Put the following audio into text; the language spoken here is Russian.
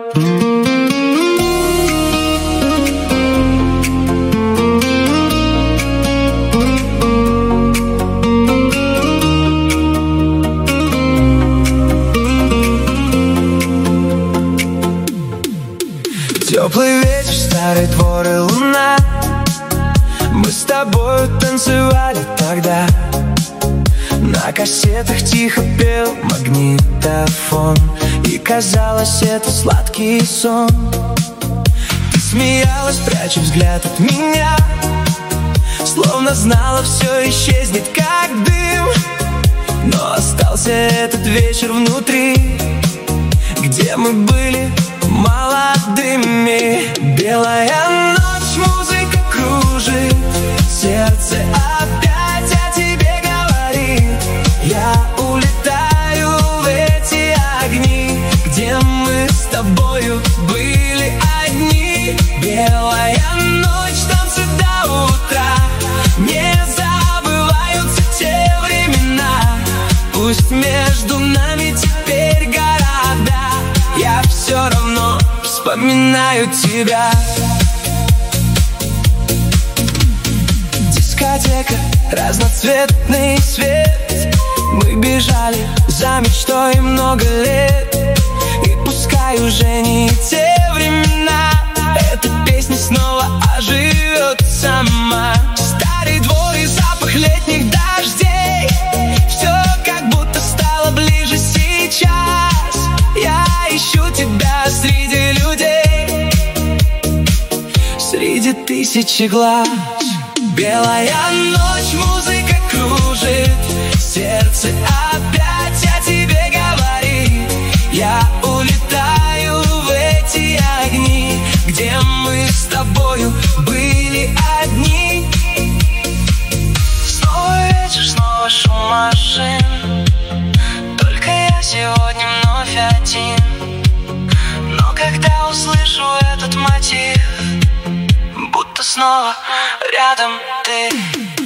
Теплый вечер, старый двор и луна. Мы с тобою танцевали тогда. На кассетах тихо пел магнитофон, и казалось, это сладкий сон. Ты смеялась, пряча взгляд от меня, словно знала, все исчезнет, как дым. Но остался этот вечер внутри, где мы были молодыми. Белая ночь, музыка кружит, сердце опять о тебе говорит. Я улетаю в эти огни, где мы с тобою были одни. Белая ночь, танцы до утра, не забываются те времена. Пусть между нами теперь города, я все равно вспоминаю тебя. Дискотека, разноцветный свет. Мы бежали за мечтой много лет, и пускай уже не те времена, эта песня снова оживет сама. Старый двор и запах летних дождей, все как будто стало ближе сейчас. Я ищу тебя среди людей, среди тысячи глаз. Белая ночь, музыка кружит, сердце опять о тебе говорит. Я улетаю в эти огни, где мы с тобою были одни. Снова вечер, снова шум машин, только я сегодня вновь один. Но когда услышу этот мотив, будто снова рядом ты.